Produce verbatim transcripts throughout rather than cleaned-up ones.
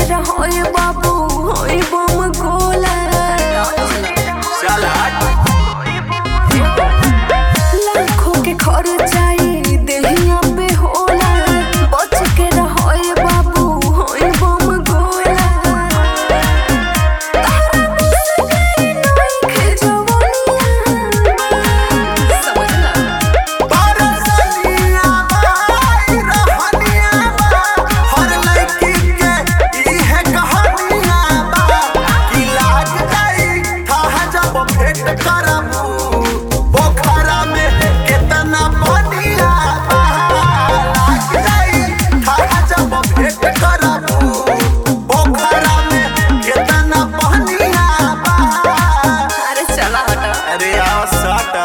होए बाबू होए बम गोला चल लाखों के खर्चाई देहिया पे होला बच के होए बाबू होए बम गोला तारा मुस्कान नहीं के जवानिया समझला परसनिया बाई रहनिया बा हर लड़की के ई है कहानिया बा कि लाग जाई था जब भेंट करबू पोखरा में कितना पानिया बा लाग जाई था जब भेंट करबू पोखरा में कितना पानिया बा अरे चला हटा अरे आओ साटा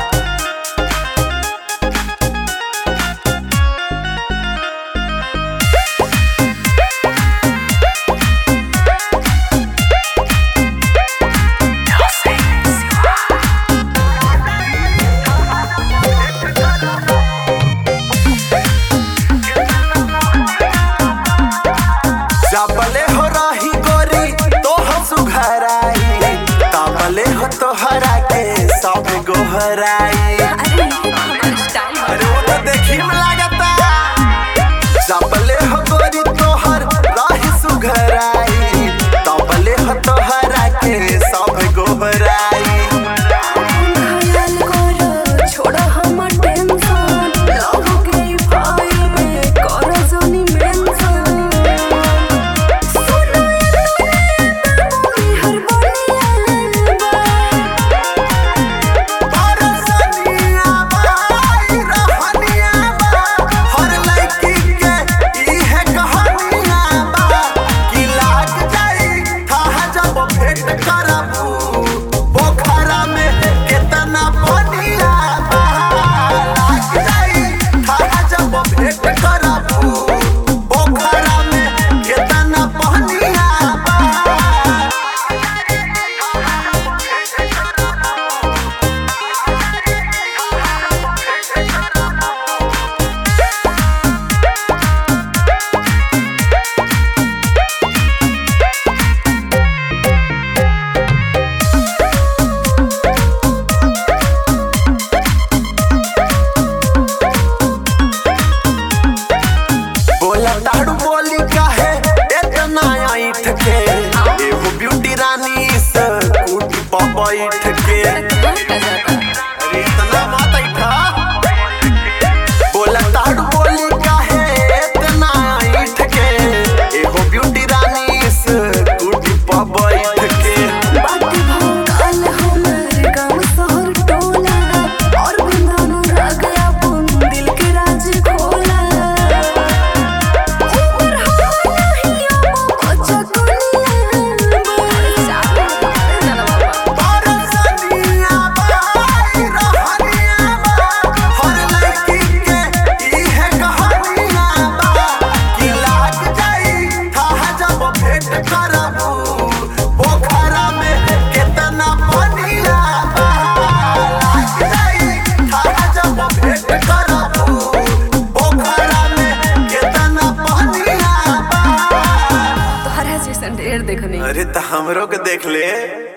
जाबले हो रही गोरी तो हम सुघराई ताबले हो तो हरा के सब गोहराई अरे हमारा स्टाइल अरे वो तो देखी में लगता जाबले हो गोरी तो हर रही सुघराई ताबले हो तो हरा के सब गोहराई ख्याल करो छोड़ो हम टेंशन लव के फाइल में करो जोनी मेंशन सुनो ये हर बनिया परसनिया बाई रहनिया बा हर लड़की के ई है कहानिया बा कि लाग जाई था जब भेंट करबू पोखरा में कितना पानिया बा लाग जाई था जब भेंट करबू पोखरा में कितना पानिया बा बोला ताड़ू बोली काहे इतना ऐठ के एगो ब्यूटी रानी से कूटी पर बैठ के अरे इतना मत ऐठा बोला ताड़ू बोली काहे इतना ऐठ के एगो ब्यूटी रानी से कूटी पर बैठ के बात भोकाल हमर गांव शहर टोला और बंधन रह गया बुन दिल के राज खोला ऊपर हो नहीं अब चकुनिया परसनिया बाई रहनिया बा हर लड़की के ई है कहानिया बा कि लाग जाई था जब भेंट करबू पोखरा में कितना पानिया बा लाग जाई था जब भेंट करबू पोखरा में कितना पानिया बा तोहरा जैसन ढेर देखनी अरे त हमरो के देख ले।